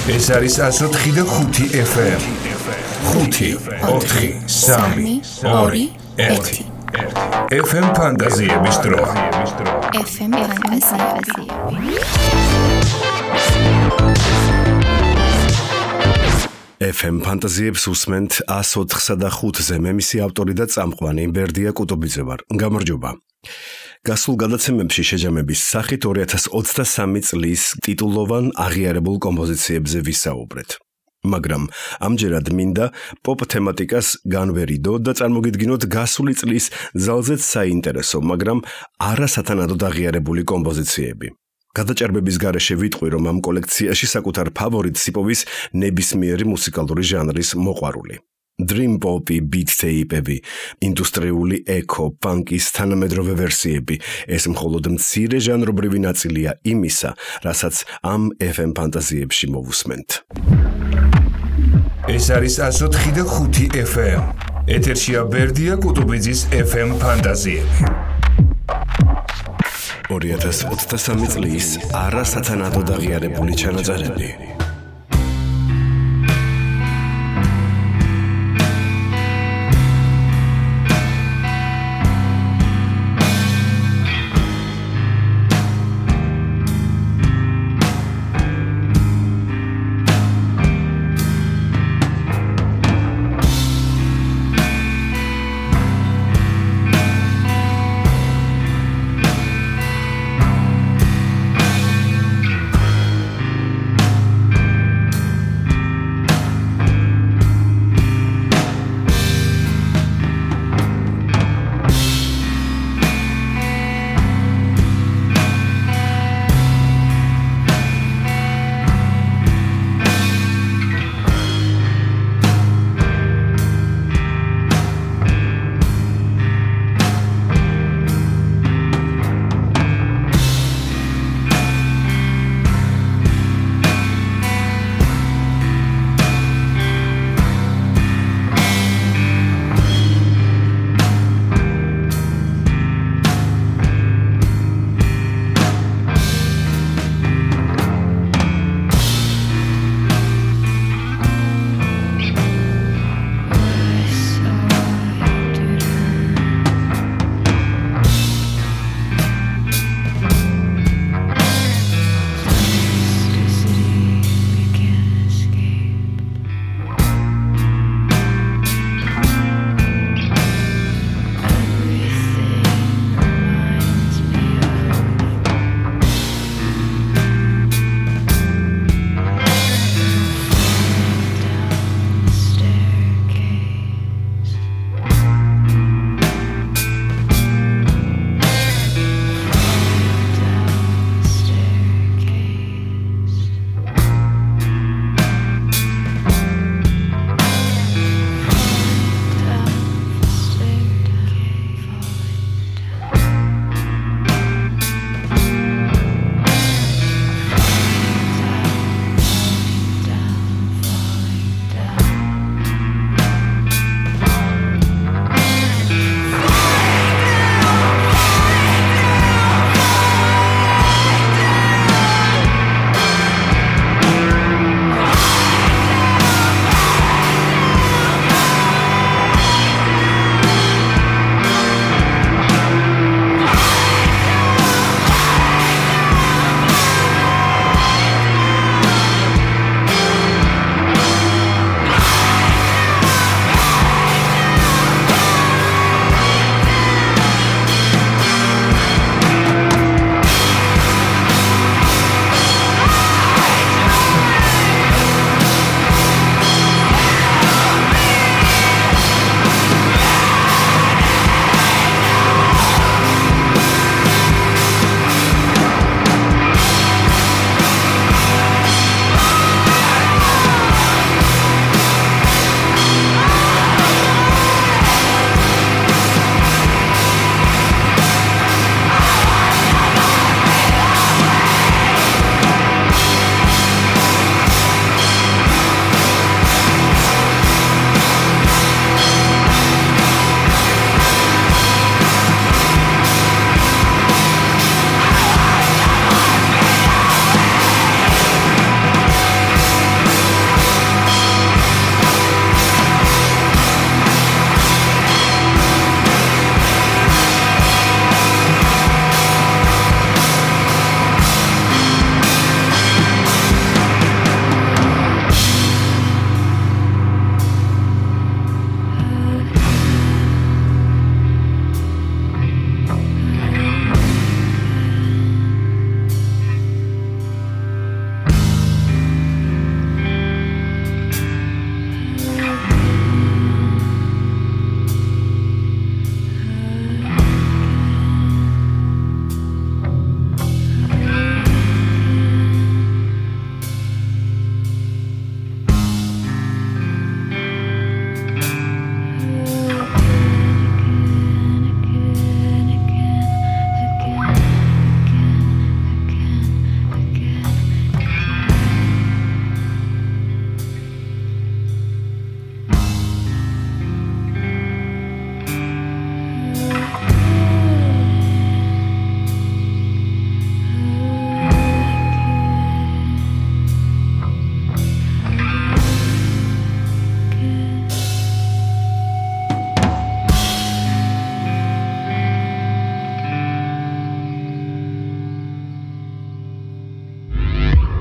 ეს არის 104.5 FM. 5 4 3 2 1 FM ფანტაზიების დრო. FM ფანტაზიები. FM ფანტაზიებს უსმენთ 104.5-ზე. მე მისი ავტორი და წამყვანი ბერდია კუტობიძე ვარ. გამარჯობა. გასულ გადაცემებში შეჯამების სახით 2023 წლის ტიტულოვან აღიარებულ კომპოზიციებზე ვისაუბრეთ. მაგრამ ამჯერად მინდა პოპ თემატიკას განვერიდო და წარმოგიდგინოთ გასული წლის ძალზედ საინტერესო, მაგრამ არასათანადოდ აღიარებული კომპოზიციები. გადაჭარბების გარეშე ვიტყვი, რომ ამ კოლექციაში საკუთარ ფავორიტს იპოვის ნებისმიერი მუსიკალური ჟანრის მოყვარული. Dream Pop-ი, beat tape-ები, ინდუსტრიული ეკო, ფანკის თანამედროვე ვერსიები, ეს მხოლოდ მცირე ჟანრობრივი ნაწილია იმისა, რასაც ამ FM ფანტაზიებში მოვუსმენთ. ეს არის 104.5 FM. ეთერშია ბერდია კუტუბიძის FM ფანტაზიები. 2023 წლის არასათანადოდ აღიარებული ჩანაწერები.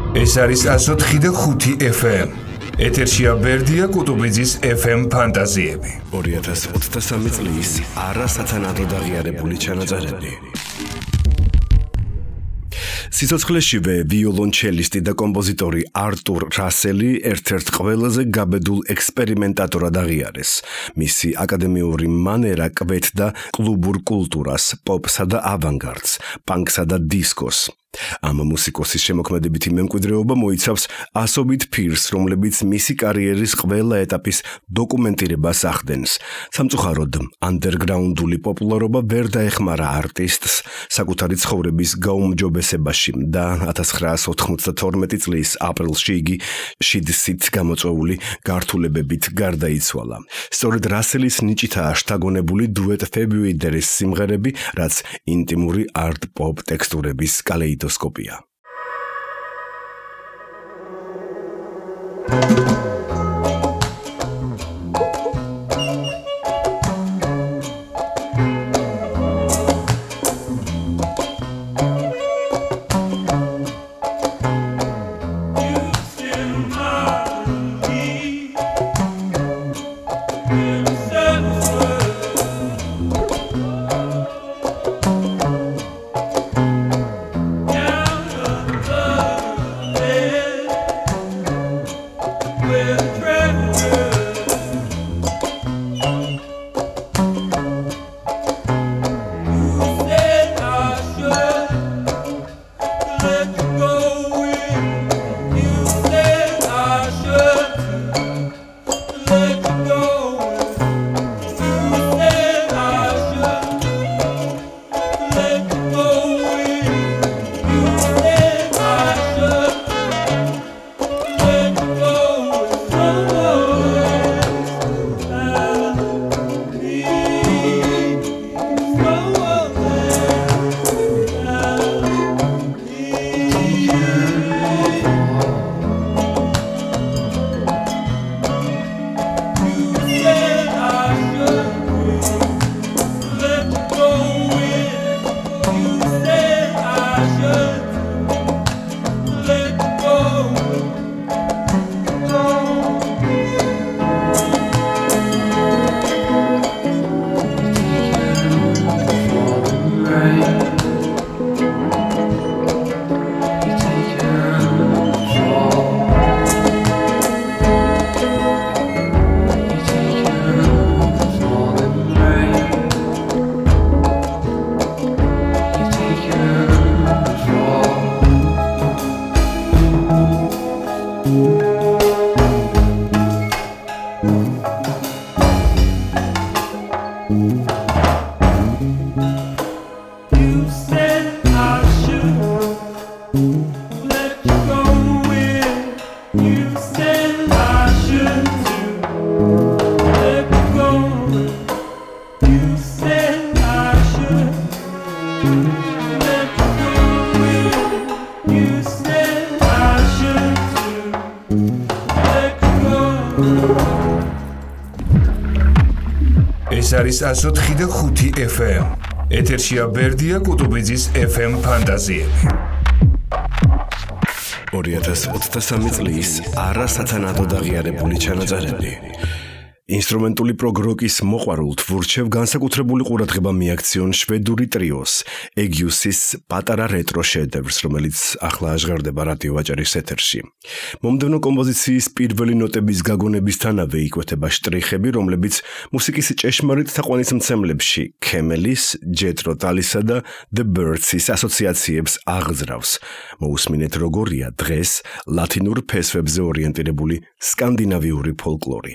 ეს არის 104.5 FM. ეთერშია ბერდია კუტუბიძის FM ფანტაზიები. 2023 წლის არასათანადო აღიარებული ჩანაწერები. სიცოცხლეშივე ვიოლონჩელისტი და კომპოზიტორი არტურ რასელი ერთ-ერთ ყველაზე გაბედულ ექსპერიმენტატორად აღიარეს. მისი აკადემიური მანერა კვეთდა კლუბურ კულტურას, პოპსა და ავანგარდს, პანკსა და დისკოს. ამ მუსიკოსის შემოქმედებითი მემკვიდრეობა მოიცავს ასობით ფირს, რომლებიც მისი კარიერის ყველა ეტაპის დოკუმენტირებას ახდენს. სამწუხაროდ, ანდერგრაუნდული პოპულარობა ვერ დაეხმარა არტისტს საკუთარი ცხოვრების გაუმჯობესებაში და 1992 წლის აპრილში იგი შიდსით გამოწვეული გართულებებით გარდაიცვალა. სწორედ რასელის ნიჭითაა შთაგონებული დუეტ February-ის სიმღერები, რაც ინტიმური არტ-პოპ ტექსტურების კალეიდოსკოპია. ეს არის 104.5 FM. ეთერშია ბერდია კუტუბიძის FM ფანტაზიები. 2023 წლის არასათანადო აღიარებული ჩანაწერები. ინსტრუმენტული პროგ-როკის მოყვარულთ ვურჩევ განსაკუთრებული ყურადღება მიაქციონ შვედური ტრიოს ეგიუსის პატარა რეტრო შედევრს, რომელიც ახლა ჟღერდება რადიო ვაჭარის ეთერში. მომდევნო კომპოზიციის პირველი ნოტების გაგონებისთანავე იკვეთება შტრიხები, რომლებიც მუსიკის ჭეშმარიტ თაყვანისმცემლებში ქემელის, ჯეთრო ტალისა და The Birds-ის ასოციაციებს აღძრავს. მოусმინეთ როგორია დღეს ლათინურ ფესვებზე ორიენტირებული სკანდინავიური ფოლკლორი.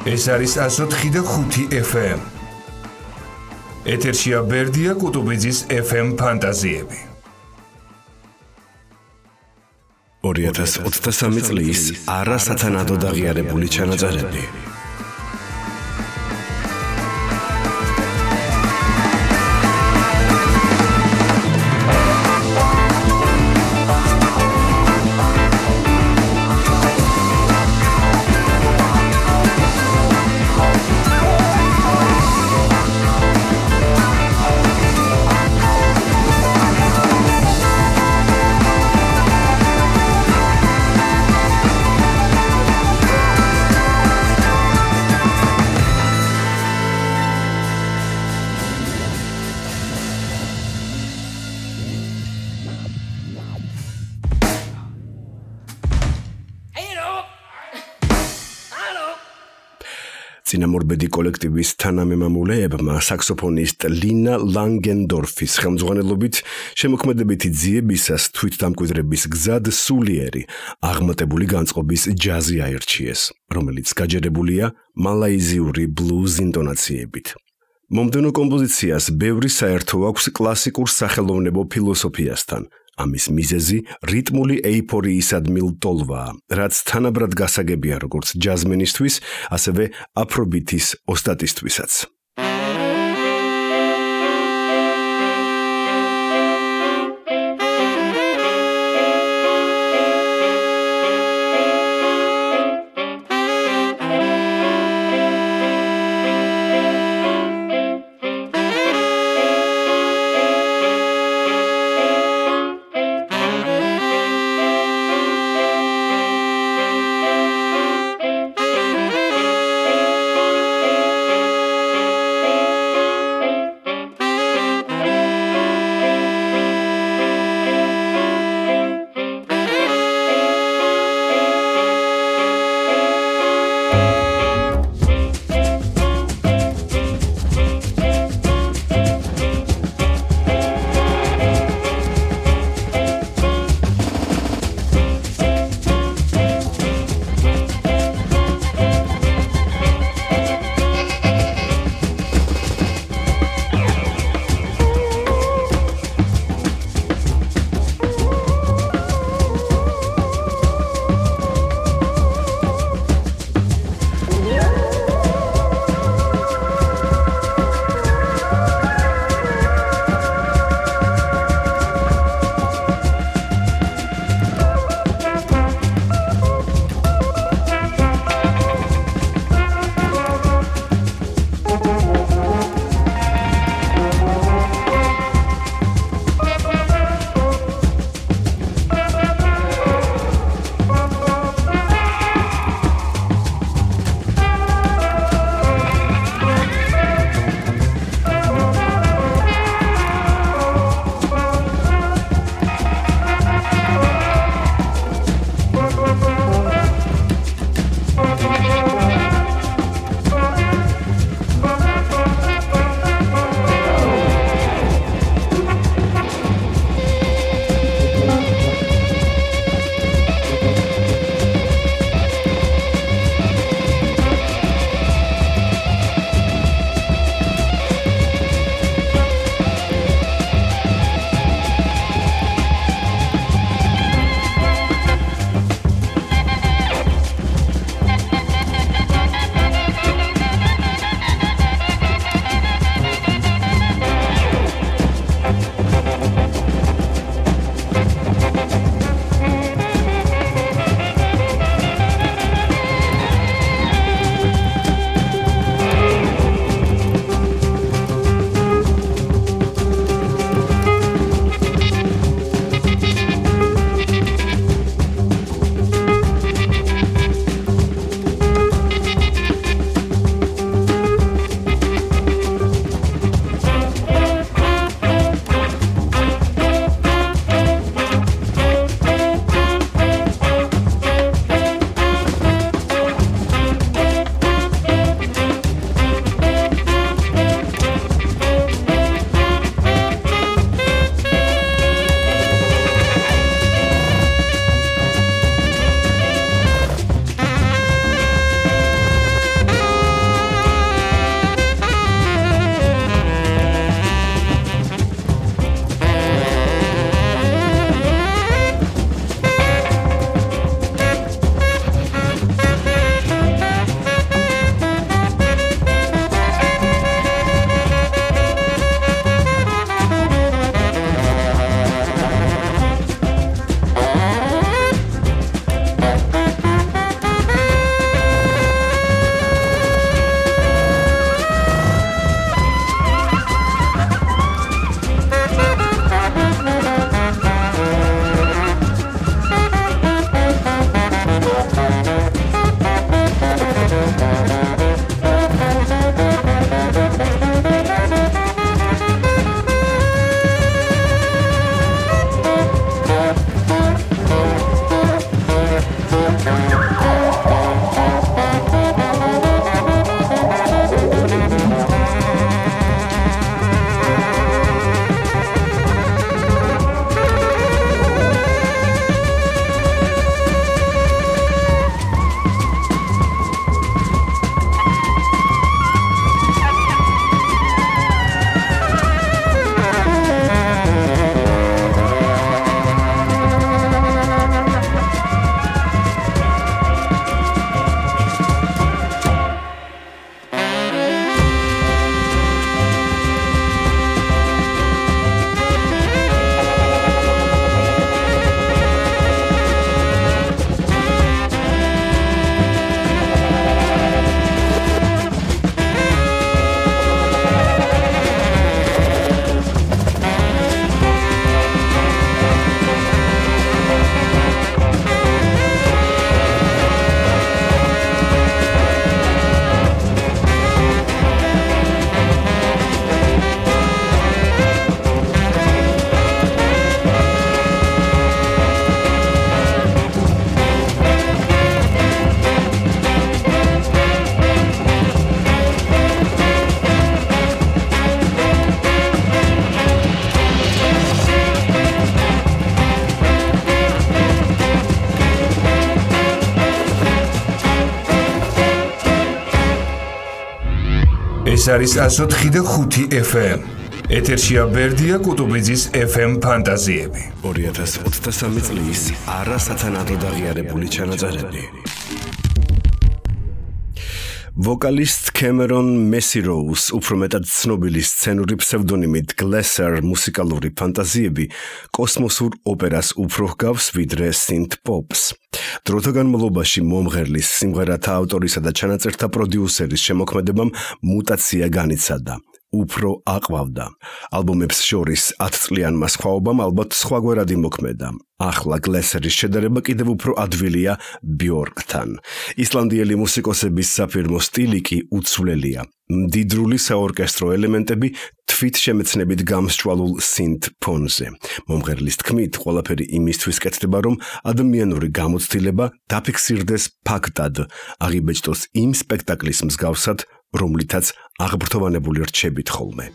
ეს არის 104.5 FM. ეთერშია ბერდია კუტუბიძის FM ფანტაზიები. 2023 წლის არასათანადოდ აღიარებული ჩანაწერები. წინამორბედი კოლექტივის თანამემამულეებმა საქსოფონისტ ლინა ლანგენდორფის ხელმძღვანელობით შემოქმედებითი ძიებისას თვითდამკვიდრების გზად სულიერი აღმატებული განწყობის ჯაზი აირჩიეს, რომელიც გაჯერებულია მალაიზიური ბლუზ ინტონაციებით. მომდევნო კომპოზიციას ბევრი საერთო აქვს კლასიკურ სახელოვნებო ფილოსოფიასთან. ამის მიზეზი რიტმული ეიფორიისადმი ლტოლვაა, რაც თანაბრად გასაგებია როგორც ჯაზმენისთვის, ასევე აფრობითის ოსტატისთვისაც. ეს არის 104.5 FM. ეთერშია ბერდია კუტუბიძის FM ფანტაზიები. 2023 წლის არასათანადოდ აღიარებული ჩანაწერები. ვოკალისტ კემერონ მესიროუს უფრო მეტად ცნობილი სცენური ფსევდონიმით გლესერ მუსიკალური ფანტაზიები კოსმოსურ ოპერას უფრო ჰგავს ვიდრე სინთ პოპს. დროთა განმავლობაში მომღერლის, სიმღერათა ავტორისა და ჩანაწერთა პროდიუსერის შემოქმედებამ მუტაცია განიცადა. უფრო აყვავდა. ალბომებს შორის 10 წლიანმა სხვაობამ ალბათ სხვაგვარად იმოქმედა. ახლა გლესერის შედარება კიდევ უფრო ადვილია ბიორკთან. ისლანდიელი მუსიკოსების საფირმო სტილი კი უცვლელია. მდიდრული საორკესტრო ელემენტები თვით შემეცნებით გამსჭვალულ სინთ ფონზე. მომღერლის თქმით, ყველაფერი იმისთვის კეთდება, რომ ადამიანური გამოცდილება დაფიქსირდეს ფაქტად, აღიბეჭდოს იმ სპექტაკლის მსგავსად, რომლითაც აღბრთოვანებული რჩებით ხოლმე.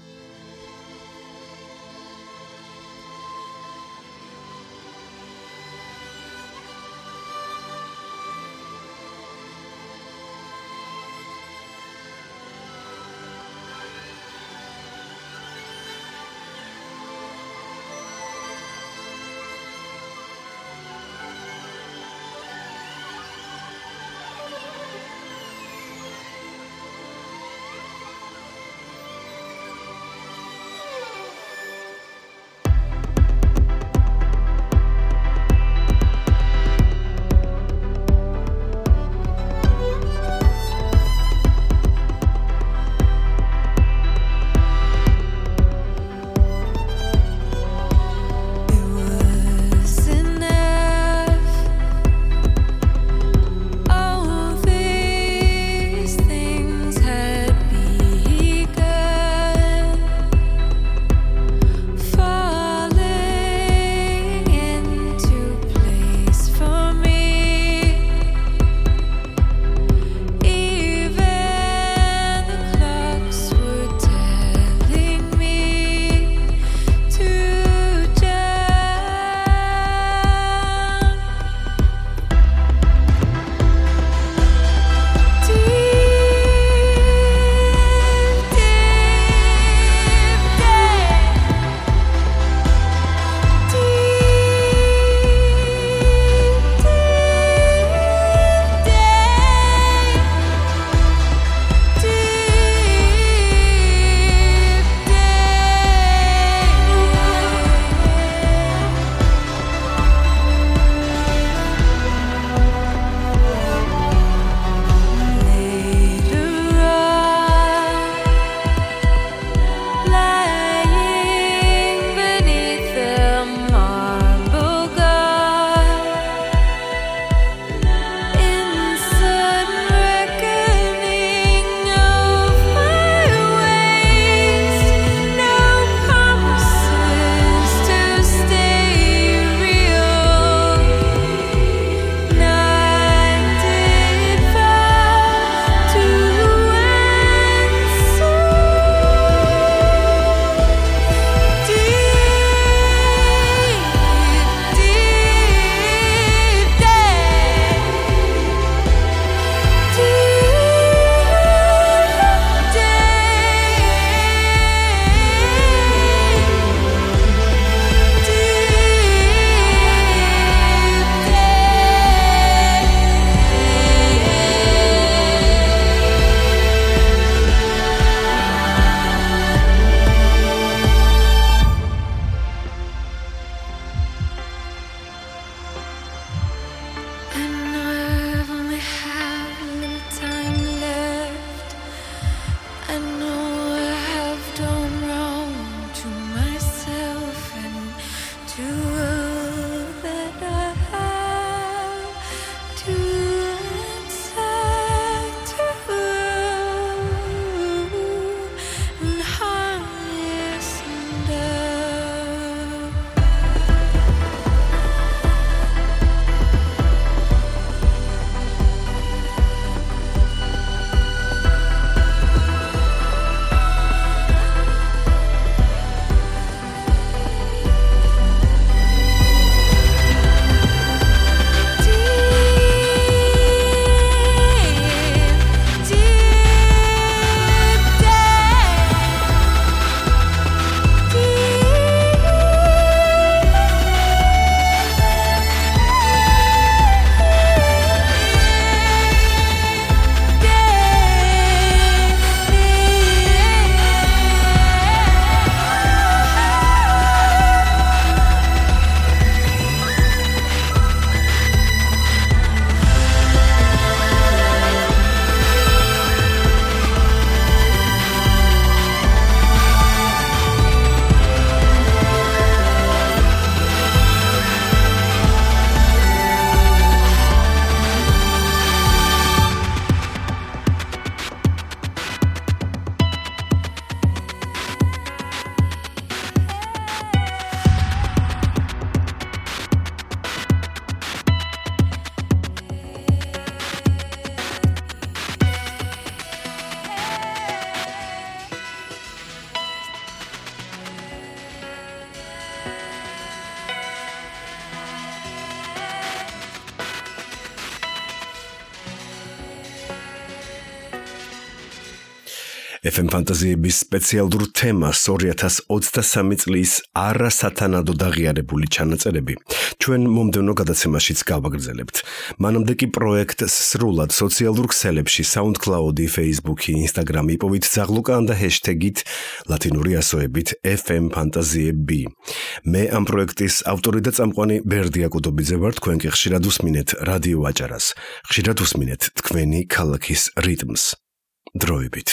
FM ფანტაზიების სპეციალურ თემას 2023 წლის არასათანადო დაღიარებული ჩანაწერები ჩვენ მომდევნო გადაცემაშიც გავაგრძელებთ. მანამდე კი პროექტს სრულად სოციალურ ქსელებში SoundCloud, Facebook, Instagram იპოვით ძაღლუკან და ჰეშტეგით ლათინური ასოებით FM ფანტაზიები. მე ამ პროექტის ავტორი და წამყვანი ბერდია კუტობიძე ვარ, თქვენ კი ხშირად უსმინეთ რადიო აჭარას. ხშირად უსმინეთ თქვენი ქალაქის რიტმს. დროებით.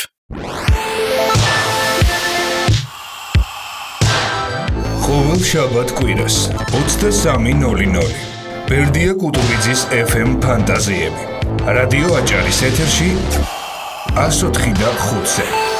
ყოველ შაბათ კვირას 23:00 ბერდია კუტუბიძის FM ფანტაზიები. რადიო აჭარის ეთერში 104.5-ზე.